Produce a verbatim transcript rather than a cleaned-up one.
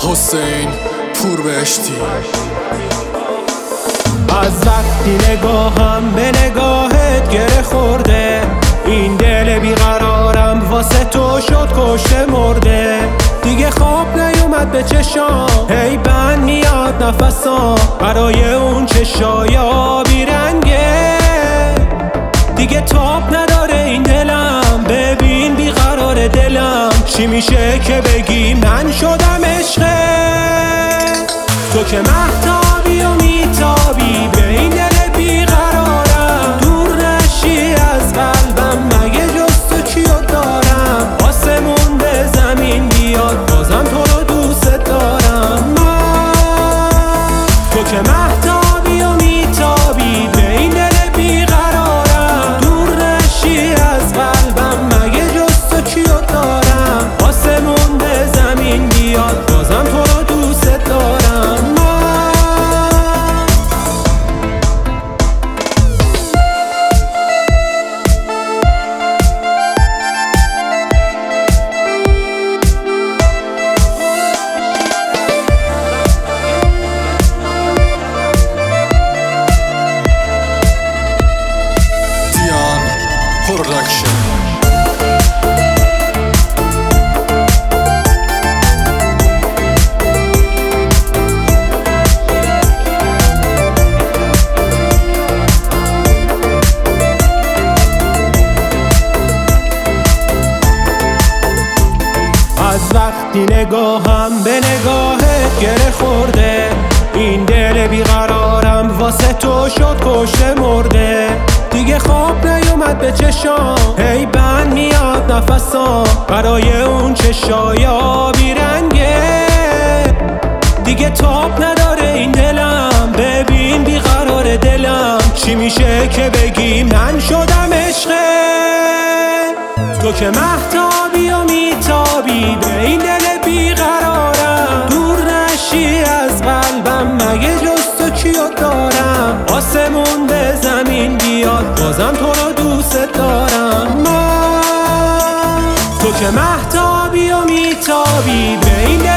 حسین پوربهشتی. از وقتی نگاهم به نگاهت گره خورده، این دل بیقرارم واسه تو شد کشته مرده. دیگه خواب نیومد به چشام، هی بند میاد نفسام برای اون چشای آبی رنگه. دیگه تاب نداره این دلم، ببین بیقرار دلم. چی میشه که بگی من شدم عشقه؟ تو که مهتابی و میتابی به این دل بیقرارم، دور نشی از قلبم مگه جز تو کیو دارم؟ آسمون به زمین بیاد بازم تو رو دوست دارم من. تو که مهتابی و میتابی به این دل بیقرارم، دور نشی از قلبم مگه جز تو کیو دارم؟ آسمون به زمین بیاد بازم تو رو دوست دارم من. Production. از وقتی نگاهم به نگاهت گره خورده، این دل بیقرارم واسه تو شد کشته مرده. دیگه خواب نیومد به چشام، هی بند میاد نفسام برای اون چشای آبی رنگه. دیگه تاب نداره این دلم، ببین بیقرار دلم. چی میشه که بگی من شدم عشقه؟ تو که مهتابی و میتابی به این دل بیقرارم، دور نشی از قلبم مگه جز تو کیو دارم؟ آسمون به زمین بیاد بازم تو رو دوست دارم من. تو که مهتابی و میتابی به این دل